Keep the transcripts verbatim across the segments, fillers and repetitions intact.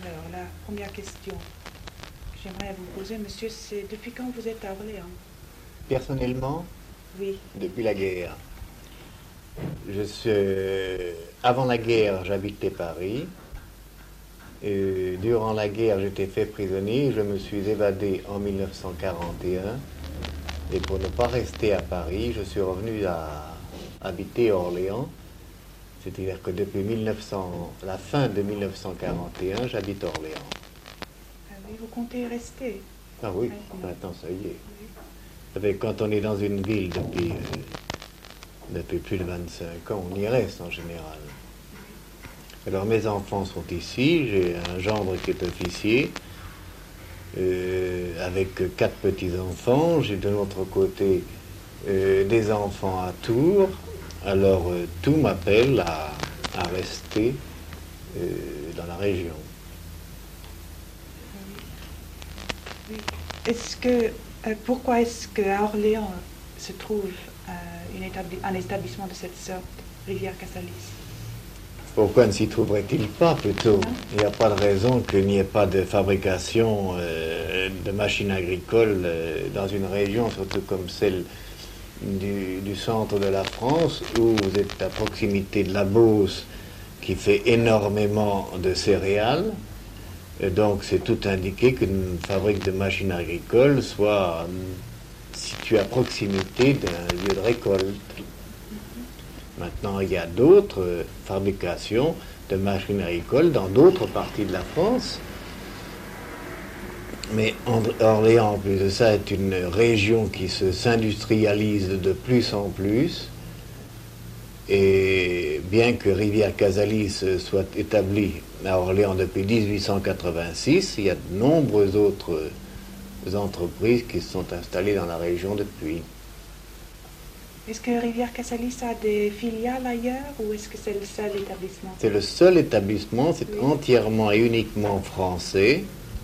Alors, la première question que j'aimerais vous poser, monsieur, c'est depuis quand vous êtes à Orléans? Personnellement, Oui. depuis la guerre. Je suis... Avant la guerre, j'habitais Paris. Et durant la guerre, j'étais fait prisonnier. Je me suis évadé en mille neuf cent quarante et un. Et pour ne pas rester à Paris, je suis revenu à habiter à Orléans. C'est-à-dire que depuis mille neuf cents, la fin de mille neuf cent quarante et un, j'habite Orléans. Ah oui, vous comptez rester? Ah oui, maintenant ça y est. Vous savez, quand on est dans une ville depuis, euh, depuis plus de vingt-cinq ans, on y reste en général. Alors mes enfants sont ici, j'ai un gendre qui est officier, euh, avec quatre petits-enfants. J'ai de l'autre côté euh, des enfants à Tours. Alors euh, tout m'appelle à, à rester euh, dans la région. Oui. Est-ce que, euh, pourquoi est-ce qu'à Orléans se trouve euh, une établi- un établissement de cette sorte, Rivière-Cassalis? Pourquoi ne s'y trouverait-il pas plutôt? Il n'y a pas de raison qu'il n'y ait pas de fabrication euh, de machines agricoles euh, dans une région, surtout comme celle du, du centre de la France, où vous êtes à proximité de la Beauce, qui fait énormément de céréales. Et donc c'est tout indiqué qu'une fabrique de machines agricoles soit euh, située à proximité d'un lieu de récolte. Maintenant, il y a d'autres euh, fabrications de machines agricoles dans d'autres parties de la France. Mais Orléans, en plus de ça, est une région qui se s'industrialise de plus en plus. Et bien que Rivière-Cassalis soit établie à Orléans depuis dix-huit cent quatre-vingt-six, il y a de nombreuses autres entreprises qui se sont installées dans la région depuis. Est-ce que Rivière-Cassalis a des filiales ailleurs ou est-ce que c'est le seul établissement? C'est le seul établissement, c'est oui. Entièrement et uniquement français.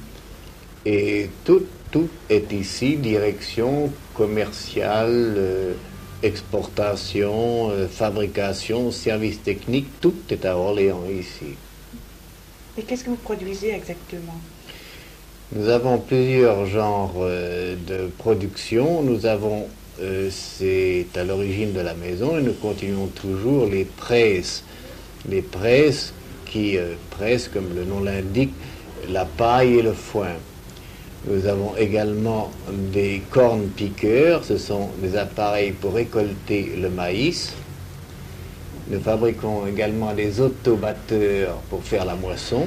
Et tout, tout est ici, direction commerciale, euh, exportation, euh, fabrication, services techniques, tout est à Orléans ici. Et qu'est-ce que vous produisez exactement? Nous avons plusieurs genres euh, de production. Nous avons Euh, c'est à l'origine de la maison et nous continuons toujours les presses. Les presses qui euh, pressent, comme le nom l'indique, la paille et le foin. Nous avons également des cornes piqueurs, ce sont des appareils pour récolter le maïs. Nous fabriquons également des autobatteurs pour faire la moisson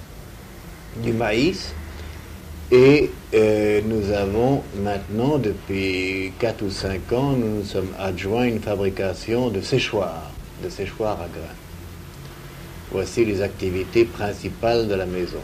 du maïs. Et euh, nous avons maintenant, depuis quatre ou cinq ans, nous nous sommes adjoints à une fabrication de séchoirs, de séchoirs à grains. Voici les activités principales de la maison.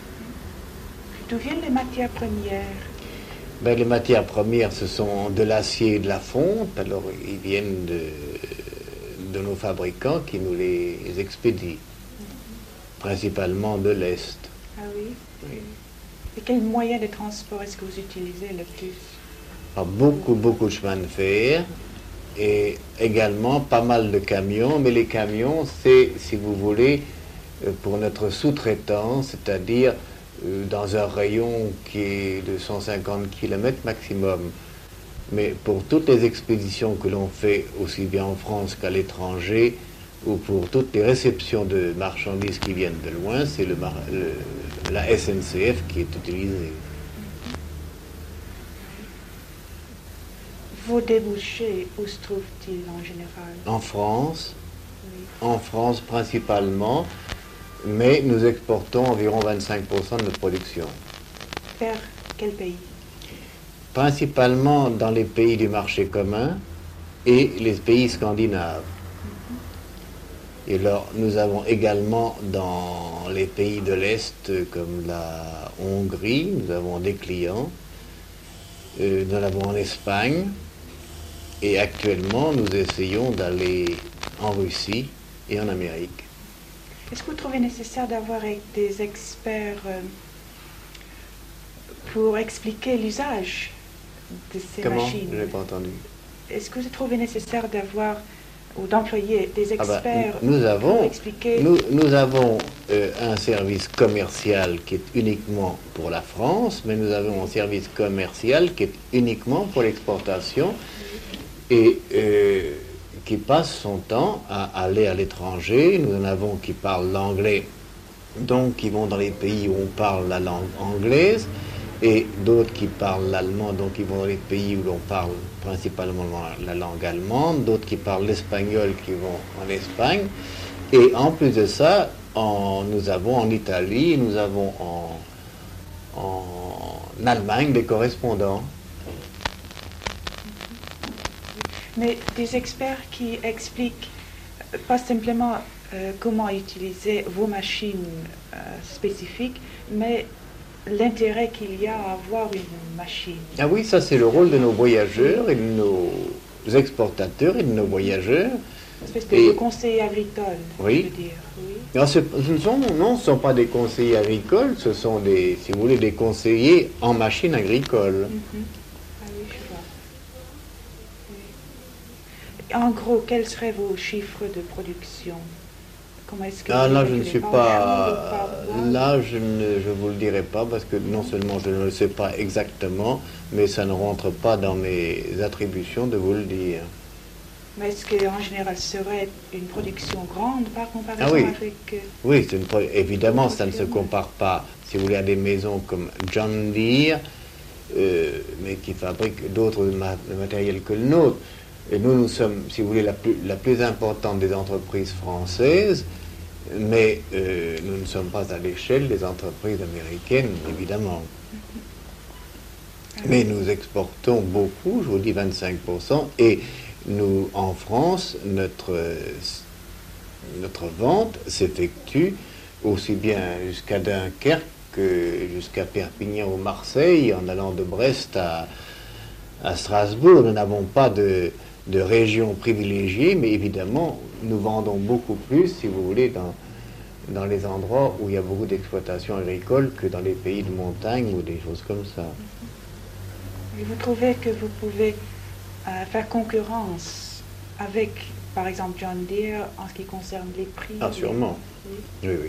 D'où viennent les matières premières? Ben, les matières premières, ce sont de l'acier et de la fonte. Alors, ils viennent de, de nos fabricants qui nous les expédient, principalement de l'Est. Ah oui? Oui. Et quel moyen de transport est-ce que vous utilisez le plus? Alors, beaucoup, beaucoup de chemins de fer et également pas mal de camions. Mais les camions, c'est, si vous voulez, pour notre sous-traitant, c'est-à-dire dans un rayon qui est de cent cinquante kilomètres maximum. Mais pour toutes les expéditions que l'on fait, aussi bien en France qu'à l'étranger, ou pour toutes les réceptions de marchandises qui viennent de loin, c'est le, le, la S N C F qui est utilisée. Vos débouchés, où se trouvent-ils en général? En France, oui. En France principalement, mais nous exportons environ vingt-cinq pour cent de notre production. Vers quel pays? Principalement dans les pays du marché commun et les pays scandinaves. Et alors, nous avons également dans les pays de l'Est, comme la Hongrie, nous avons des clients. Euh, nous en avons en Espagne. Et actuellement, nous essayons d'aller en Russie et en Amérique. Est-ce que vous trouvez nécessaire d'avoir des experts euh, pour expliquer l'usage de ces Comment? machines? Je n'ai pas entendu. Est-ce que vous trouvez nécessaire d'avoir ou d'employer des Ah bah, experts nous avons, pour expliquer. nous, nous avons euh, un service commercial qui est uniquement pour la France, mais nous avons un service commercial qui est uniquement pour l'exportation et euh, qui passe son temps à aller à l'étranger. Nous en avons qui parlent l'anglais, donc qui vont dans les pays où on parle la langue anglaise, et d'autres qui parlent l'allemand, donc ils vont dans les pays où l'on parle principalement la langue allemande, d'autres qui parlent l'espagnol qui vont en Espagne. Et en plus de ça, en, nous avons en Italie, nous avons en, en Allemagne des correspondants. Mais des experts qui expliquent euh, pas simplement euh, comment utiliser vos machines euh, spécifiques, mais l'intérêt qu'il y a à avoir une machine. Ah oui, ça c'est le rôle de nos voyageurs et de nos exportateurs et de nos voyageurs. Une espèce de, Et- de conseiller agricole, Oui. je veux dire. Oui. Non, ce ce ne sont, non, ce sont pas des conseillers agricoles, ce sont des, si vous voulez, des conseillers en machine agricole. Mhm. Ah oui, je vois. Oui. En gros, quels seraient vos chiffres de production? Comment est-ce que Ah, vous là, les je ne calculez suis par pas. jour ou par mois? Là, je ne je vous le dirai pas parce que non seulement je ne le sais pas exactement, mais ça ne rentre pas dans mes attributions de vous le dire. Mais est-ce qu'en général, ce serait une production grande par comparaison Ah oui. avec... euh, Oui, c'est une pro- évidemment, ça ne se compare pas, si vous voulez, à des maisons comme John Deere, euh, mais qui fabriquent d'autres ma- matériels que le nôtre. Et nous, nous sommes, si vous voulez, la plus, la plus importante des entreprises françaises, mais euh, nous ne sommes pas à l'échelle des entreprises américaines, évidemment. Mais nous exportons beaucoup, je vous dis vingt-cinq pour cent, et nous, en France, notre, euh, notre vente s'effectue aussi bien jusqu'à Dunkerque que jusqu'à Perpignan ou Marseille, en allant de Brest à, à Strasbourg. Nous n'avons pas de, de région privilégiée, mais évidemment, nous vendons beaucoup plus, si vous voulez, dans, dans les endroits où il y a beaucoup d'exploitation agricole que dans les pays de montagne ou des choses comme ça. Et vous trouvez que vous pouvez euh, faire concurrence avec, par exemple, John Deere en ce qui concerne les prix? Ah, sûrement. Oui. Oui, oui.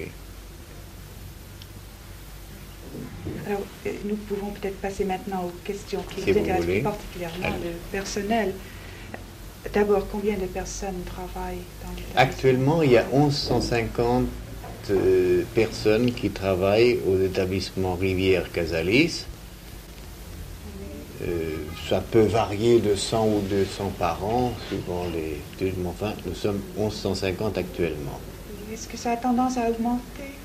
Alors, euh, nous pouvons peut-être passer maintenant aux questions qui Si vous vous intéressent voulez. plus particulièrement, Allez. le personnel. D'abord, combien de personnes travaillent dans l'établissement? Actuellement, il y a mille cent cinquante euh, personnes qui travaillent aux établissements Rivière Casalis. Euh, ça peut varier de cent ou deux cents par an, suivant les études, mais enfin, nous sommes mille cent cinquante actuellement. Est-ce que ça a tendance à augmenter?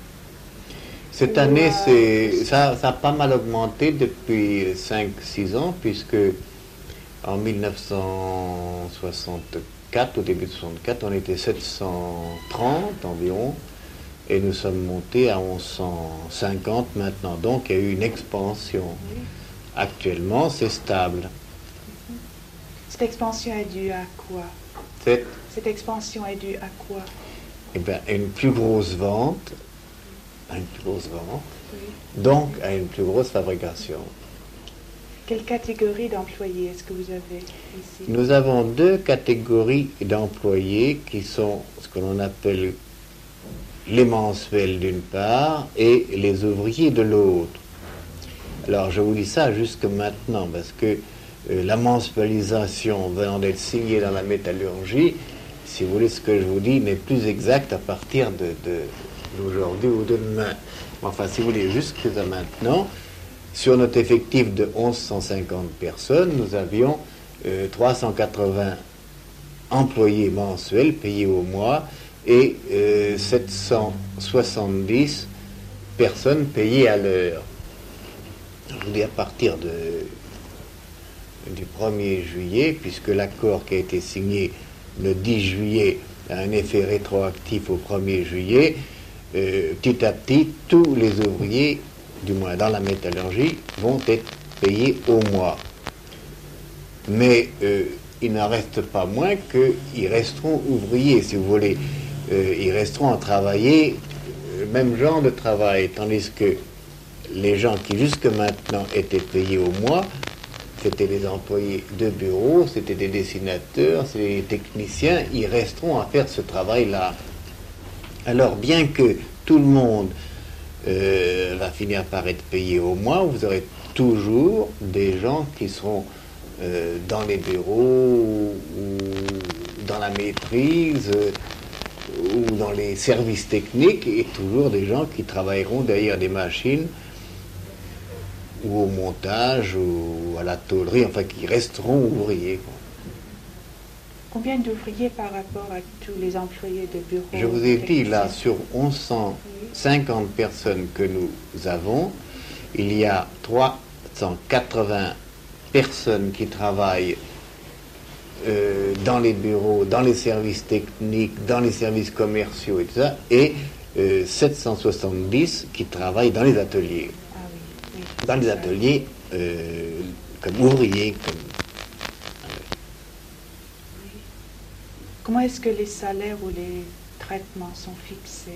Cette Ou, année, euh, c'est, ça, ça a pas mal augmenté depuis cinq six ans, puisque en mille neuf cent soixante-quatre, au début de soixante-quatre, on était sept cent trente environ, et nous sommes montés à mille cent cinquante maintenant. Donc, il y a eu une expansion. Oui. Actuellement, c'est stable. Cette expansion est due à quoi? C'est Cette expansion est due à quoi? eh bien, une plus grosse vente, à une plus grosse vente, Oui. donc à une plus grosse fabrication. Quelle catégorie d'employés est-ce que vous avez ici? Nous avons deux catégories d'employés qui sont ce que l'on appelle les mensuels d'une part et les ouvriers de l'autre. Alors je vous dis ça jusque maintenant parce que euh, la mensualisation venant d'être signée dans la métallurgie, si vous voulez, ce que je vous dis n'est plus exact à partir de, de- d'aujourd'hui ou de demain. Enfin, si vous voulez, jusque maintenant, sur notre effectif de mille cent cinquante personnes, nous avions euh, trois cent quatre-vingts employés mensuels payés au mois et euh, sept cent soixante-dix personnes payées à l'heure. Je vous dis à partir de, du premier juillet, puisque l'accord qui a été signé le dix juillet a un effet rétroactif au premier juillet, euh, petit à petit, tous les ouvriers, du moins dans la métallurgie, vont être payés au mois. Mais euh, il n'en reste pas moins qu'ils resteront ouvriers, si vous voulez. Euh, ils resteront à travailler le même genre de travail, tandis que les gens qui jusque maintenant étaient payés au mois c'était les employés de bureau, c'était des dessinateurs, c'est des techniciens, ils resteront à faire ce travail-là. Alors, bien que tout le monde euh, va finir par être payé au mois, vous aurez toujours des gens qui seront euh, dans les bureaux ou dans la maîtrise euh, ou dans les services techniques, et toujours des gens qui travailleront derrière des machines ou au montage ou à la tôlerie, enfin qui resteront ouvriers, quoi. Combien d'ouvriers par rapport à tous les employés de bureau? Je vous ai dit, là, sur onze cent cinquante personnes que nous avons, il y a trois cent quatre-vingts personnes qui travaillent euh, dans les bureaux, dans les services techniques, dans les services commerciaux et tout ça, et euh, sept cent soixante-dix qui travaillent dans les ateliers. Ah oui, oui. Dans les ateliers euh, comme ouvriers, comme... Comment est-ce que les salaires ou les traitements sont fixés?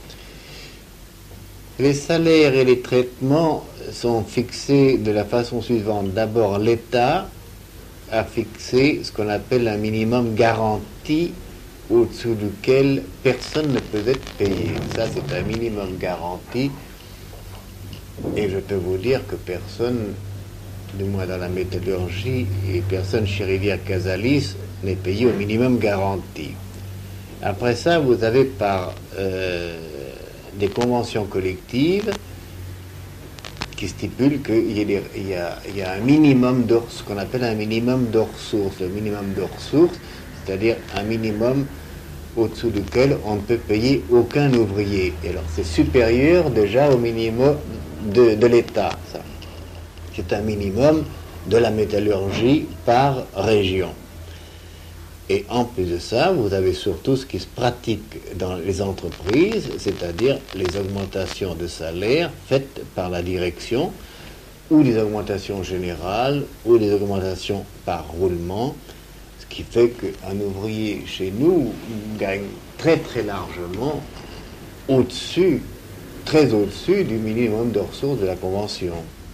Les salaires et les traitements sont fixés de la façon suivante. D'abord, l'État a fixé ce qu'on appelle un minimum garanti au-dessous duquel personne ne peut être payé. Ça, c'est un minimum garanti. Et je peux vous dire que personne, du moins dans la métallurgie, et personne chez Rivière Casalis n'est payé au minimum garanti. Après ça, vous avez par euh, des conventions collectives qui stipulent qu'il y, y, y a un minimum de ce qu'on appelle un minimum de ressources. Le minimum de ressources, c'est-à-dire un minimum au-dessous duquel on ne peut payer aucun ouvrier. Et alors c'est supérieur déjà au minimum de, de l'État, ça. C'est un minimum de la métallurgie par région. Et en plus de ça, vous avez surtout ce qui se pratique dans les entreprises, c'est-à-dire les augmentations de salaire faites par la direction, ou des augmentations générales, ou des augmentations par roulement, ce qui fait qu'un ouvrier chez nous gagne très très largement au-dessus, très au-dessus du minimum de ressources de la Convention.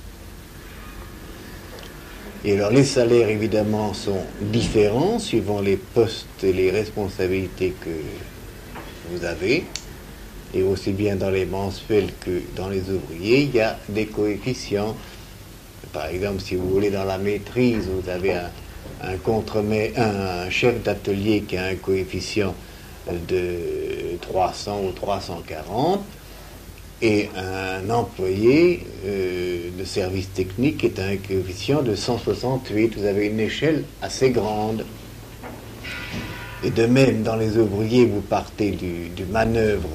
Et alors les salaires évidemment sont différents suivant les postes et les responsabilités que vous avez. Et aussi bien dans les mensuels que dans les ouvriers, il y a des coefficients. Par exemple, si vous voulez dans la maîtrise, vous avez un, un, contremais, un chef d'atelier qui a un coefficient de trois cents ou trois cent quarante. Et un employé euh, de service technique est à un coefficient de cent soixante-huit. Vous avez une échelle assez grande. Et de même, dans les ouvriers, vous partez du, du manœuvre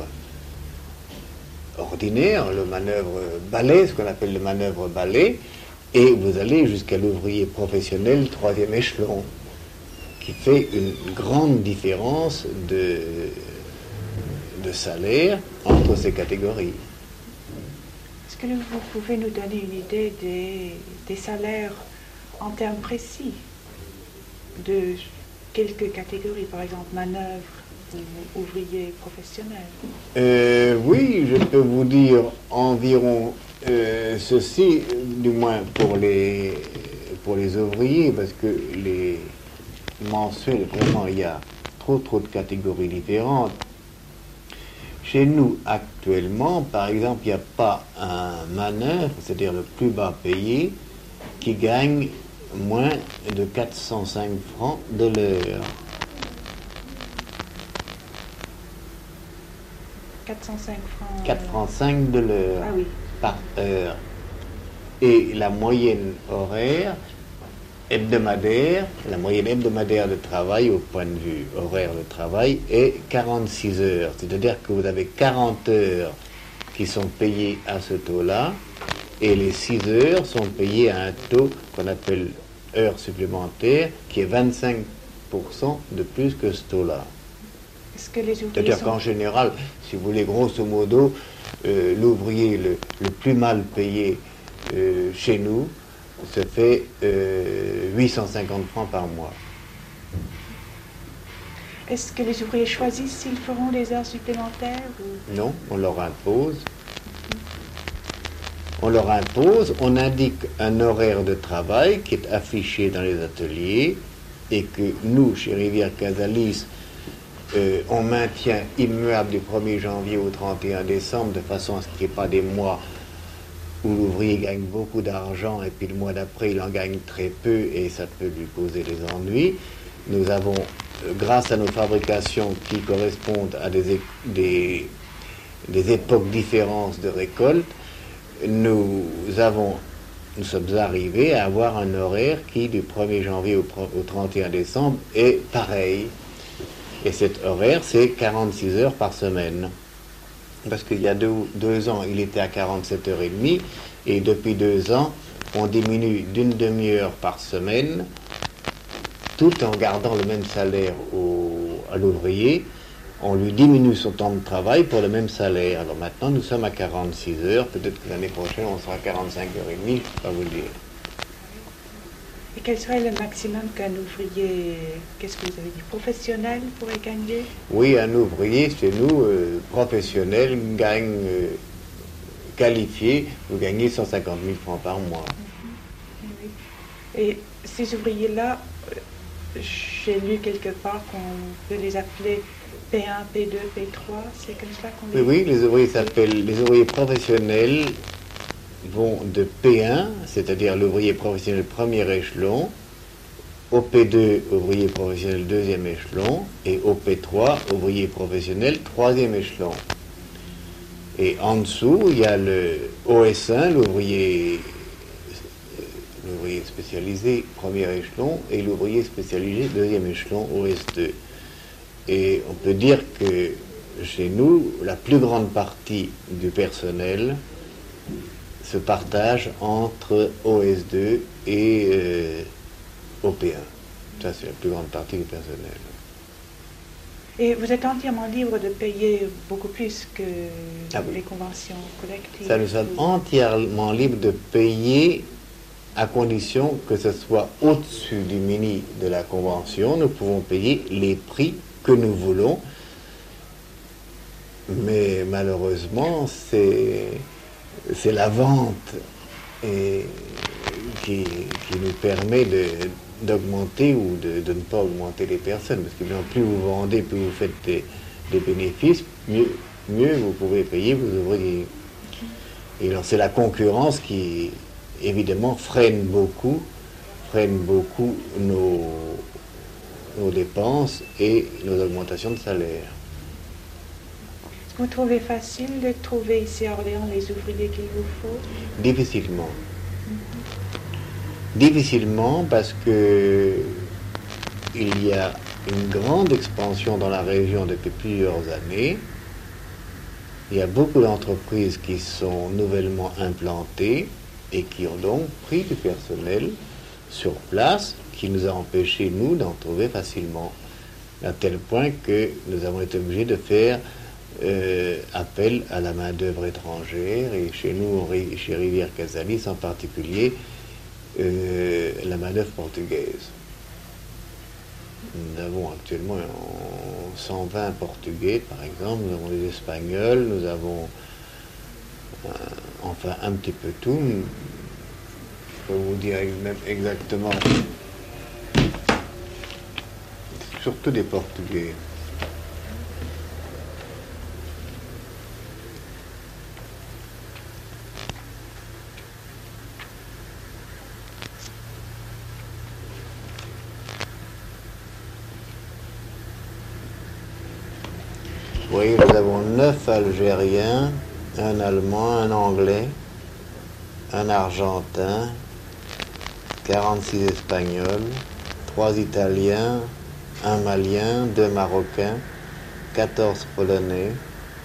ordinaire, le manœuvre balai, ce qu'on appelle le manœuvre balai, et vous allez jusqu'à l'ouvrier professionnel, troisième échelon, qui fait une grande différence de, de salaire entre ces catégories. Est-ce que vous pouvez nous donner une idée des, des salaires en termes précis de quelques catégories, par exemple manœuvre ou ouvrier professionnel? euh, Oui, je peux vous dire environ euh, ceci, du moins pour les, pour les ouvriers, parce que les mensuels, vraiment, il y a trop trop de catégories différentes. Chez nous, actuellement, par exemple, il n'y a pas un manœuvre, c'est-à-dire le plus bas payé, qui gagne moins de quatre cent cinq francs de l'heure. quatre cent cinq francs. quatre francs cinq de l'heure ah oui. par heure. Et la moyenne horaire hebdomadaire, la moyenne hebdomadaire de travail au point de vue horaire de travail est quarante-six heures. C'est-à-dire que vous avez quarante heures qui sont payées à ce taux-là et les six heures sont payées à un taux qu'on appelle heure supplémentaire qui est vingt-cinq pour cent de plus que ce taux-là. Est-ce que les ouvriers C'est-à-dire sont... qu'en général, si vous voulez, grosso modo, euh, l'ouvrier le, le plus mal payé euh, chez nous se fait euh, huit cent cinquante francs par mois. Est-ce que les ouvriers choisissent s'ils feront des heures supplémentaires ou... Non, on leur impose. on leur impose, on indique un horaire de travail qui est affiché dans les ateliers et que nous, chez Rivière Casalis, euh, on maintient immuable du premier janvier au trente et un décembre de façon à ce qu'il n'y ait pas des mois où l'ouvrier gagne beaucoup d'argent et puis le mois d'après il en gagne très peu et ça peut lui causer des ennuis. Nous avons, euh, grâce à nos fabrications qui correspondent à des, des, des époques différentes de récolte, nous avons, nous sommes arrivés à avoir un horaire qui, du premier janvier au, au trente et un décembre, est pareil. Et cet horaire, c'est quarante-six heures par semaine. Parce qu'il y a deux, deux ans, il était à quarante-sept heures trente, et depuis deux ans, on diminue d'une demi-heure par semaine, tout en gardant le même salaire au, à l'ouvrier. On lui diminue son temps de travail pour le même salaire. Alors maintenant, nous sommes à quarante-six heures, peut-être que l'année prochaine, on sera à quarante-cinq heures trente, je ne peux pas vous le dire. Et quel serait le maximum qu'un ouvrier, qu'est-ce que vous avez dit, professionnel pourrait gagner? Oui, un ouvrier, chez nous, euh, professionnel, gagne, euh, qualifié, vous gagnez cent cinquante mille francs par mois. Mm-hmm. Oui. Et ces ouvriers-là, j'ai lu quelque part qu'on peut les appeler P un, P deux, P trois, c'est comme ça qu'on les... Oui, oui, les ouvriers s'appellent, les ouvriers professionnels vont de P un, c'est-à-dire l'ouvrier professionnel premier échelon, au P deux, ouvrier professionnel deuxième échelon, et au P trois, ouvrier professionnel troisième échelon. Et en dessous, il y a le O S un, l'ouvrier l'ouvrier spécialisé premier échelon, et l'ouvrier spécialisé deuxième échelon, O S deux. Et on peut dire que chez nous, la plus grande partie du personnel se partage entre O S deux et euh, O P un. Ça, c'est la plus grande partie du personnel. Et vous êtes entièrement libre de payer beaucoup plus que ah oui. les conventions collectives? Ça, nous sommes entièrement libres de payer à condition que ce soit au-dessus du mini de la convention. Nous pouvons payer les prix que nous voulons. Mais malheureusement, c'est... c'est la vente et, qui, qui nous permet de, d'augmenter ou de, de ne pas augmenter les personnes. Parce que bien, plus vous vendez, plus vous faites des, des bénéfices, mieux, mieux vous pouvez payer vos ouvriers. Et alors c'est la concurrence qui, évidemment, freine beaucoup, freine beaucoup nos, nos dépenses et nos augmentations de salaire. Vous trouvez facile de trouver ici à Orléans les ouvriers qu'il vous faut? Difficilement. Mm-hmm. Difficilement parce que il y a une grande expansion dans la région depuis plusieurs années. Il y a beaucoup d'entreprises qui sont nouvellement implantées et qui ont donc pris du personnel sur place qui nous a empêché, nous, d'en trouver facilement. À tel point que nous avons été obligés de faire Euh, appel à la main-d'œuvre étrangère, et chez nous, chez Rivière Casalis en particulier, euh, la main-d'œuvre portugaise. Nous avons actuellement cent vingt Portugais, par exemple, nous avons des Espagnols, nous avons euh, enfin un petit peu tout. Je peux vous dire même exactement, surtout des Portugais. Oui, nous avons neuf Algériens, un Allemand, un Anglais, un Argentin, quarante-six Espagnols, trois Italiens, un Malien, deux Marocains, quatorze Polonais,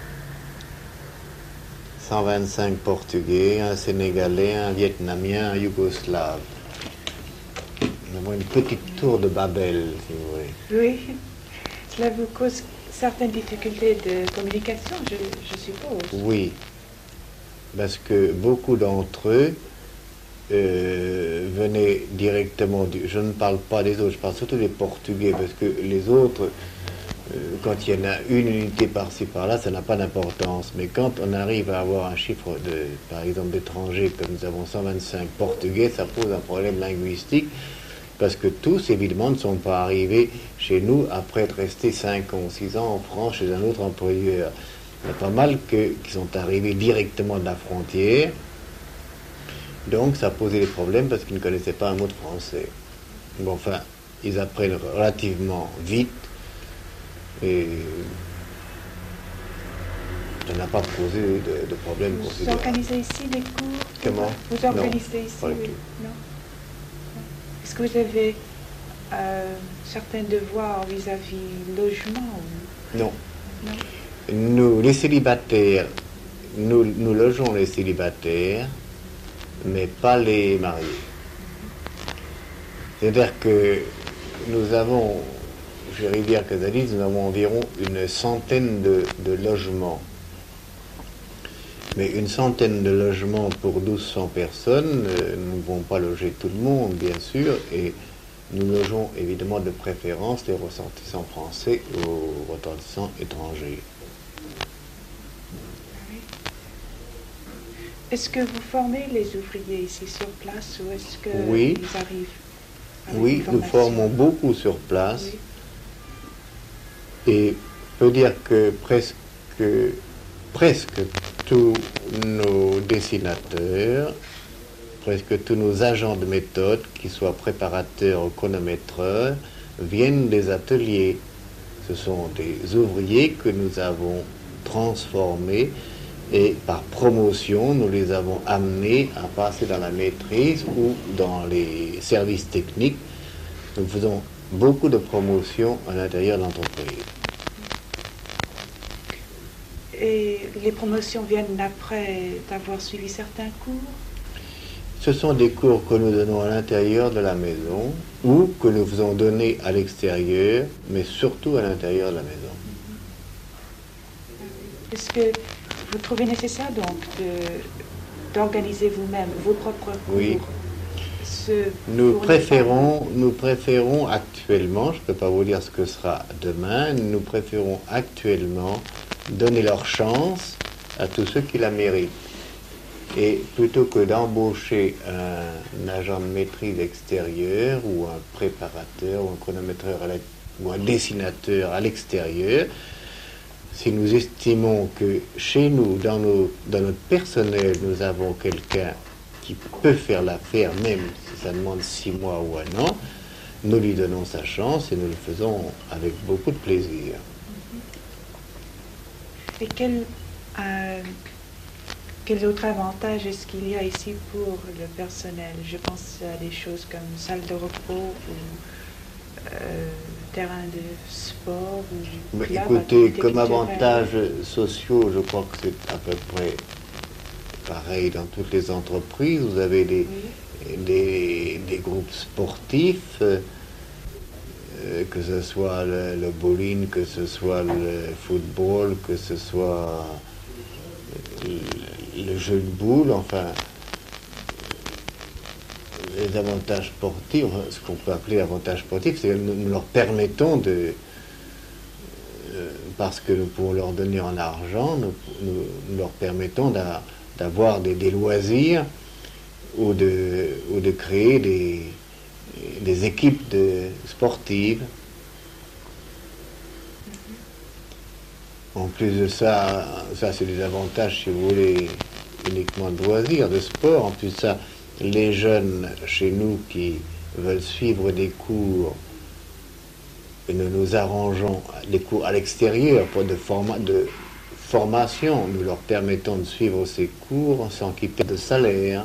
cent vingt-cinq Portugais, un Sénégalais, un Vietnamien, un Yougoslave. Nous avons une petite tour de Babel, si vous voulez. Oui, cela vous cause certaines difficultés de communication, je, je suppose. Oui, parce que beaucoup d'entre eux euh, venaient directement du... Je ne parle pas des autres, je parle surtout des Portugais, parce que les autres quand il y en a une unité par-ci par-là, ça n'a pas d'importance. Mais quand on arrive à avoir un chiffre de, par exemple, d'étrangers, comme nous avons cent vingt-cinq portugais, ça pose un problème linguistique, parce que tous, évidemment, ne sont pas arrivés chez nous après être restés cinq ans ou six ans en France chez un autre employeur. Il y a pas mal que, qui sont arrivés directement de la frontière, donc ça posait des problèmes parce qu'ils ne connaissaient pas un mot de français. Bon, enfin, ils apprennent relativement vite, et ça n'a pas posé de, de problème Vous considérable. organisez ici des cours? Comment? Vous organisez Non, ici? pas du Oui. tout. Non. Est-ce que vous avez euh, certains devoirs vis-à-vis logement ou... Non. Non. Nous, les célibataires, nous, nous logeons les célibataires, mais pas les mariés. C'est-à-dire que nous avons, chez Rivière-Casalis, nous avons environ une centaine de, de logements. Mais une centaine de logements pour mille deux cents personnes, euh, nous ne pouvons pas loger tout le monde, bien sûr, et nous logeons évidemment de préférence les ressortissants français aux ressortissants étrangers. Est-ce que vous formez les ouvriers ici sur place ou est-ce qu'ils Oui. arrivent avec Oui, une nous formation? formons beaucoup sur place. Oui. Et je peux dire que presque, presque tous nos dessinateurs, presque tous nos agents de méthode, qu'ils soient préparateurs ou chronométreurs, viennent des ateliers. Ce sont des ouvriers que nous avons transformés et par promotion, nous les avons amenés à passer dans la maîtrise ou dans les services techniques. Nous faisons beaucoup de promotions à l'intérieur de l'entreprise. Et les promotions viennent après d'avoir suivi certains cours? Ce sont des cours que nous donnons à l'intérieur de la maison ou que nous faisons donner à l'extérieur, mais surtout à l'intérieur de la maison. Est-ce que vous trouvez nécessaire donc de, d'organiser vous-même vos propres cours? Oui. Ce, Nous pour les préférons, nous préférons actuellement, je ne peux pas vous dire ce que sera demain, nous préférons actuellement donner leur chance à tous ceux qui la méritent. Et plutôt que d'embaucher un, un agent de maîtrise extérieur ou un préparateur ou un chronométreur à la- ou un dessinateur à l'extérieur, si nous estimons que chez nous, dans, nos, dans notre personnel, nous avons quelqu'un qui peut faire l'affaire, même si ça demande six mois ou un an, nous lui donnons sa chance et nous le faisons avec beaucoup de plaisir. Et quel, euh, quel autre avantage est-ce qu'il y a ici pour le personnel? Je pense à des choses comme salle de repos ou euh, terrain de sport ou Mais club, écoutez, activité comme culturelle. avantages sociaux, je crois que c'est à peu près pareil dans toutes les entreprises. Vous avez des, Oui. des, des groupes sportifs, euh, que ce soit le, le bowling, que ce soit le football, que ce soit le, le jeu de boule, enfin, les avantages sportifs, ce qu'on peut appeler avantages sportifs, c'est que nous, nous leur permettons de, euh, parce que nous pouvons leur donner en argent, nous, nous, nous leur permettons d'a, d'avoir des, des loisirs ou de, ou de créer des, des équipes de, sportives. En plus de ça, ça c'est des avantages, si vous voulez, uniquement de loisirs, de sport. En plus de ça, les jeunes chez nous qui veulent suivre des cours, et nous nous arrangeons des cours à l'extérieur pour de, forma, de formation. Nous leur permettons de suivre ces cours sans qu'ils perdent de salaire.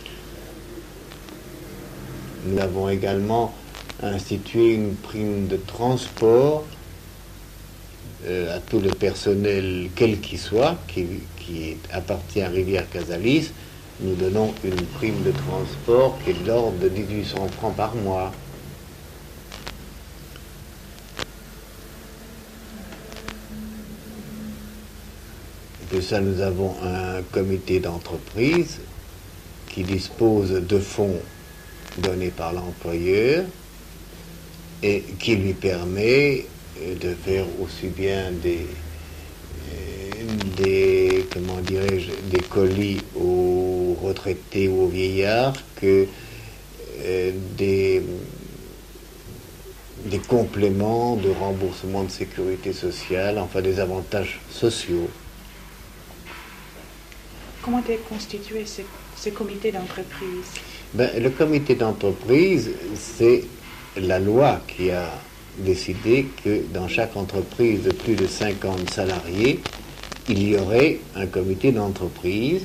Nous avons également institué une prime de transport euh, à tout le personnel, quel qu'il soit, qui, qui appartient à Rivière-Casalis. Nous donnons une prime de transport qui est de l'ordre de dix-huit cents francs par mois. Et puis ça, nous avons un comité d'entreprise qui dispose de fonds donnés par l'employeur et qui lui permet de faire aussi bien des, des comment dirais-je, des colis aux retraités ou aux vieillards que euh, des, des compléments de remboursement de sécurité sociale, enfin des avantages sociaux. Comment est constitué ce, ce comité d'entreprise? Ben, le comité d'entreprise, c'est la loi qui a décidé que dans chaque entreprise de plus de cinquante salariés, il y aurait un comité d'entreprise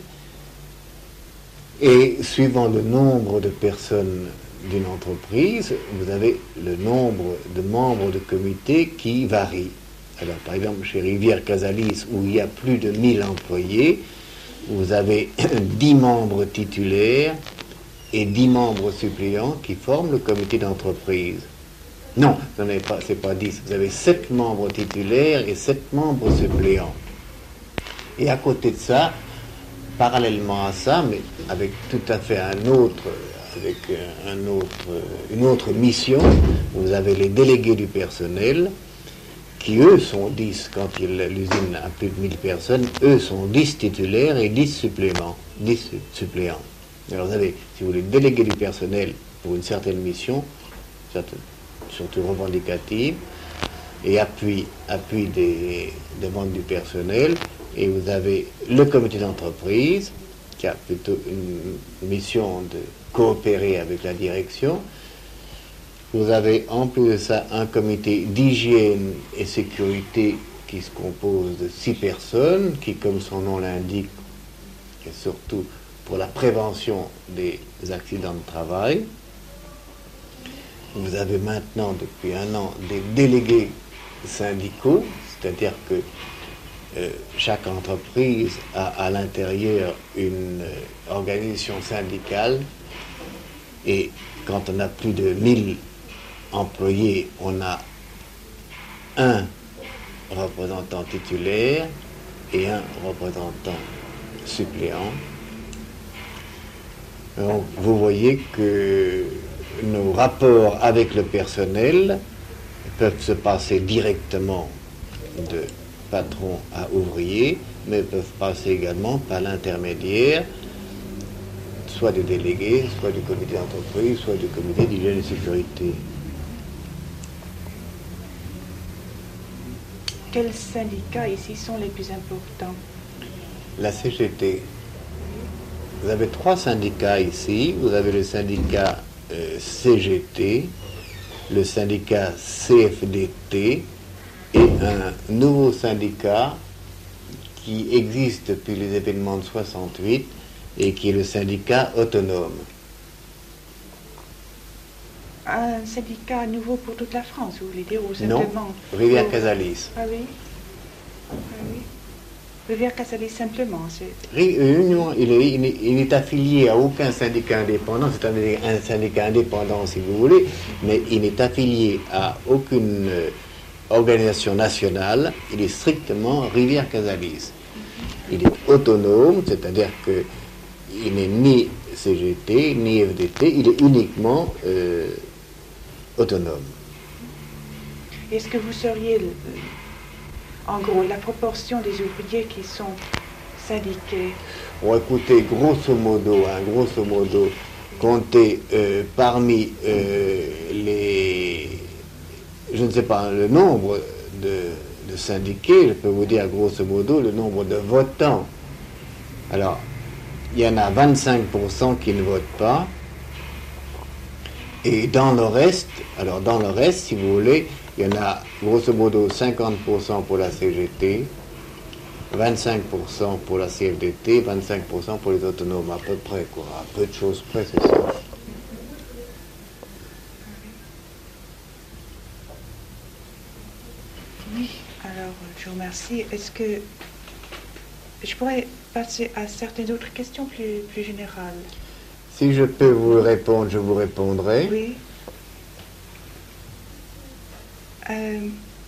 et suivant le nombre de personnes d'une entreprise, vous avez le nombre de membres de comité qui varie. Alors par exemple chez Rivière Casalis où il y a plus de mille employés, vous avez dix membres titulaires et dix membres suppléants qui forment le comité d'entreprise. Non, ce n'est pas, c'est pas dix, vous avez sept membres titulaires et sept membres suppléants. Et à côté de ça, parallèlement à ça, mais avec tout à fait un autre, avec un autre, une autre mission, vous avez les délégués du personnel, qui eux sont dix, quand il, l'usine a plus de mille personnes, eux sont dix titulaires et dix suppléments, dix suppléants. Alors vous avez, si vous voulez, délégués du personnel pour une certaine mission, surtout revendicative, et appui, appui des demandes du personnel, et vous avez le comité d'entreprise, qui a plutôt une mission de coopérer avec la direction. Vous avez en plus de ça un comité d'hygiène et sécurité qui se compose de six personnes, qui, comme son nom l'indique, est surtout pour la prévention des accidents de travail. Vous avez maintenant, depuis un an, des délégués syndicaux, c'est-à-dire que euh, chaque entreprise a à l'intérieur une euh, organisation syndicale, et quand on a plus de mille employés, on a un représentant titulaire et un représentant suppléant. Donc, vous voyez que nos rapports avec le personnel peuvent se passer directement de patron à ouvrier, mais peuvent passer également par l'intermédiaire soit des délégués, soit du comité d'entreprise, soit du comité d'hygiène et sécurité. Quels syndicats ici sont les plus importants? La C G T. Vous avez trois syndicats ici. Vous avez le syndicat euh, C G T, le syndicat C F D T et un nouveau syndicat qui existe depuis les événements de soixante-huit et qui est le syndicat autonome. Un syndicat nouveau pour toute la France, vous voulez dire, ou simplement? Non, Rivière Casalis. Ah oui? Ah oui. Rivière Casalis simplement, c'est... Non, il est, il, est, il est affilié à aucun syndicat indépendant, c'est un, un syndicat indépendant si vous voulez, mais il n'est affilié à aucune euh, organisation nationale, il est strictement Rivière Casalis. Il est autonome, c'est-à-dire que il n'est ni C G T, ni F D T, il est uniquement euh, autonome. Est-ce que vous seriez, le, en gros, la proportion des ouvriers qui sont syndiqués? Bon, écoutez, grosso modo, hein, grosso modo, comptez euh, parmi euh, les, je ne sais pas, le nombre de, de syndiqués, je peux vous dire grosso modo le nombre de votants. Alors, il y en a vingt-cinq pour cent qui ne votent pas. Et dans le reste, alors dans le reste, si vous voulez, il y en a grosso modo cinquante pour cent pour la C G T, vingt-cinq pour cent pour la C F D T, vingt-cinq pour cent pour les autonomes, à peu près, quoi. À peu de choses près, c'est ça. Oui, alors je vous remercie. Est-ce que je pourrais passer à certaines autres questions plus, plus générales? Si je peux vous répondre, je vous répondrai. Oui. Euh,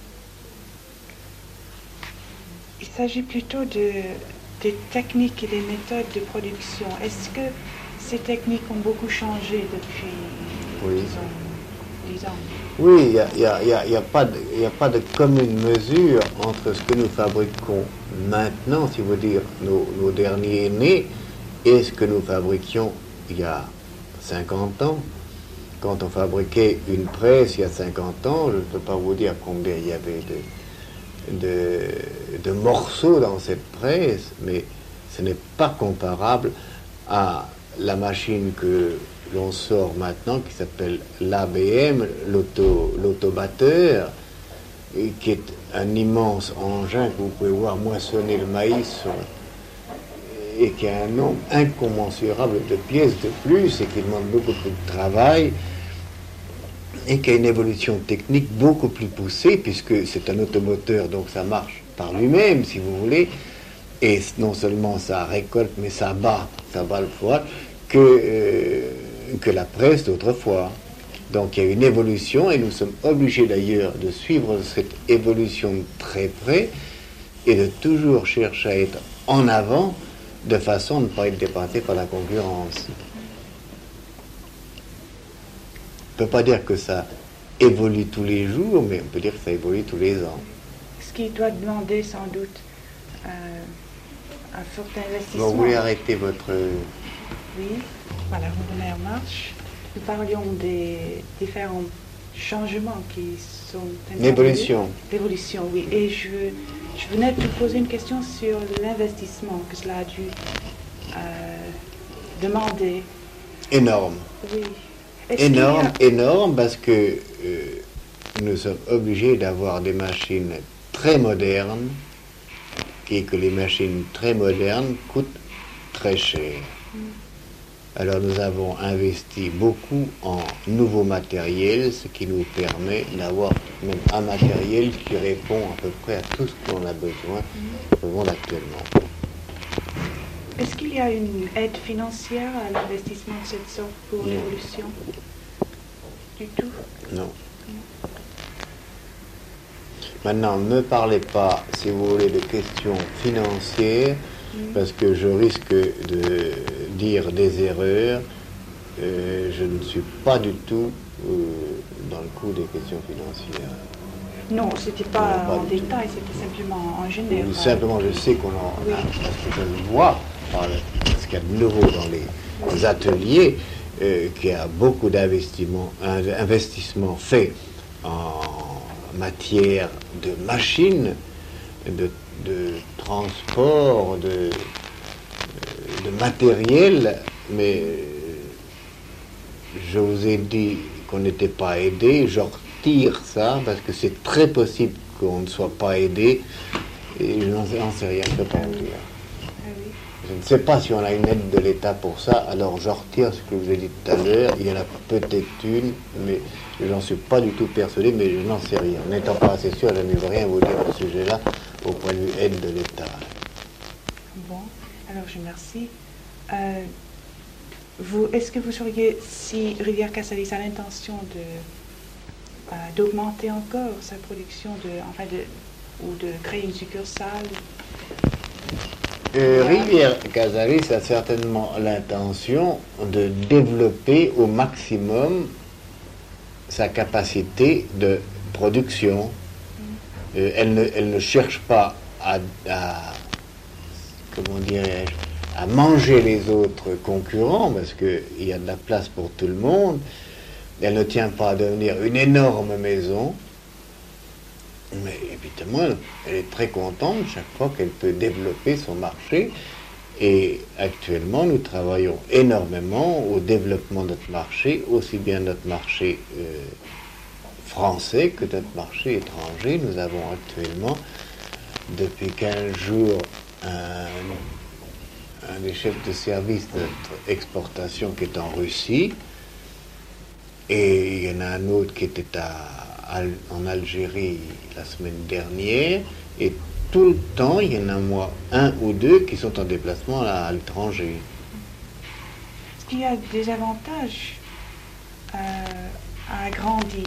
il s'agit plutôt de, des techniques et des méthodes de production. Est-ce que ces techniques ont beaucoup changé depuis, Oui. disons, disons. Oui, il n'y a, y a, y a, y a pas de, y a pas de commune mesure entre ce que nous fabriquons maintenant, si vous dire, nos, nos derniers nés, et ce que nous fabriquions il y a cinquante ans. Quand on fabriquait une presse il y a cinquante ans, je ne peux pas vous dire combien il y avait de, de, de morceaux dans cette presse, mais ce n'est pas comparable à la machine que l'on sort maintenant, qui s'appelle l'A B M, l'auto, l'autobatteur, et qui est un immense engin que vous pouvez voir moissonner le maïs, et qui a un nombre incommensurable de pièces de plus, et qui demande beaucoup plus de travail, et qui a une évolution technique beaucoup plus poussée, puisque c'est un automoteur, donc ça marche par lui-même, si vous voulez, et non seulement ça récolte, mais ça bat, ça bat le foie, que, euh, que la presse d'autrefois. Donc il y a une évolution, et nous sommes obligés d'ailleurs de suivre cette évolution de très près, et de toujours chercher à être en avant, de façon à ne pas être dépassé par la concurrence. On ne peut pas dire que ça évolue tous les jours, mais on peut dire que ça évolue tous les ans. Ce qui doit demander sans doute euh, un fort investissement. Vous voulez arrêter votre... Oui, voilà, on remet en marche. Nous parlions des différents changements qui sont... L'évolution. L'évolution, oui. Et je, je venais de vous poser une question sur l'investissement que cela a dû euh, demander. Énorme. Oui. Énorme, a... énorme, parce que euh, nous sommes obligés d'avoir des machines très modernes, et que les machines très modernes coûtent très cher. Mm. Alors nous avons investi beaucoup en nouveaux matériels, ce qui nous permet d'avoir même un matériel qui répond à peu près à tout ce qu'on a besoin mm. au monde actuellement. Est-ce qu'il y a une aide financière à l'investissement de cette sorte pour non. l'évolution? Du tout? Non. non. Maintenant, ne me parlez pas, si vous voulez, de questions financières, mm. parce que je risque de dire des erreurs. Euh, je ne suis pas du tout euh, dans le coup des questions financières. Non, c'était pas, pas en détail, c'était simplement en général. Oui, simplement, je sais qu'on en oui. a, parce que je le vois, parce qu'il y a de nouveau dans les, oui. les ateliers, euh, qu'il y a beaucoup d'investissements investissements faits en matière de machines, de, de transport, de, de matériel, mais je vous ai dit qu'on n'était pas aidé, je retire ça, parce que c'est très possible qu'on ne soit pas aidé, et je n'en sais rien, je ne peux pas en dire. Je ne sais pas si on a une aide de l'État pour ça, alors je retire ce que je vous ai dit tout à l'heure, il y en a peut-être une, mais je n'en suis pas du tout persuadé, mais je n'en sais rien. N'étant pas assez sûr, je ne veux rien vous dire à ce sujet-là, au point de vue aide de l'État. Bon, alors je vous remercie. Euh, vous, est-ce que vous sauriez si Rivière Cassalis a l'intention de, euh, d'augmenter encore sa production, de, enfin de, ou de créer une succursale? Euh, Rivière Cassalis a certainement l'intention de développer au maximum sa capacité de production. Mm. Euh, elle, ne, elle ne cherche pas à, à comment dirais-je, à manger les autres concurrents, parce qu'il y a de la place pour tout le monde. Elle ne tient pas à devenir une énorme maison, mais évidemment, elle est très contente chaque fois qu'elle peut développer son marché. Et actuellement, nous travaillons énormément au développement de notre marché, aussi bien notre marché euh, français que notre marché étranger. Nous avons actuellement, depuis quinze jours, un, un des chefs de service de notre exportation qui est en Russie, et il y en a un autre qui était à, à, en Algérie la semaine dernière, et tout le temps, il y en a moi un ou deux qui sont en déplacement à, à l'étranger. Est-ce qu'il y a des avantages euh, à agrandir?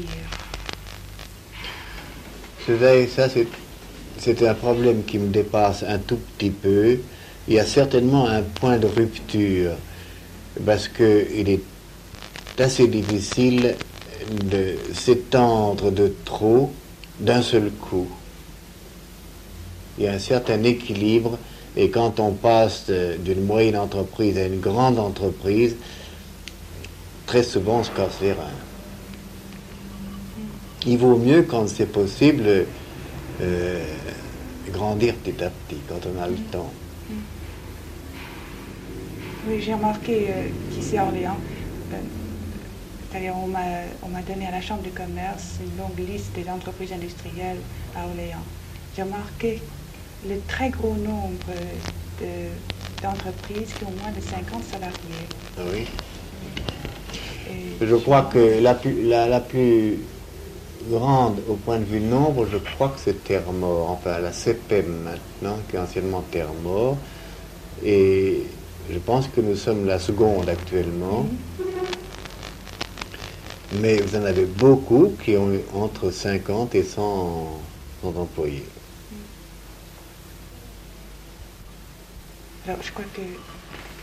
C'est, ça, c'est, c'est un problème qui me dépasse un tout petit peu. Il y a certainement un point de rupture, parce qu'il est assez difficile de s'étendre de trop d'un seul coup. Il y a un certain équilibre, et quand on passe d'une moyenne entreprise à une grande entreprise, très souvent on se casse les reins. Il vaut mieux, quand c'est possible, euh, grandir petit à petit, quand on a le temps. Oui, j'ai remarqué euh, qu'ici à Orléans, euh, c'est-à-dire on m'a, on m'a donné à la Chambre du commerce une longue liste des entreprises industrielles à Orléans. J'ai remarqué le très gros nombre de, d'entreprises qui ont moins de cinquante salariés. Ah oui. Et Je crois que la plus, la, la plus grande au point de vue nombre, je crois que c'est Termor, enfin la C P E M maintenant, qui est anciennement Termor, et je pense que nous sommes la seconde actuellement, mm-hmm. Mais vous en avez beaucoup qui ont entre cinquante et cent, cent employés. Alors je crois que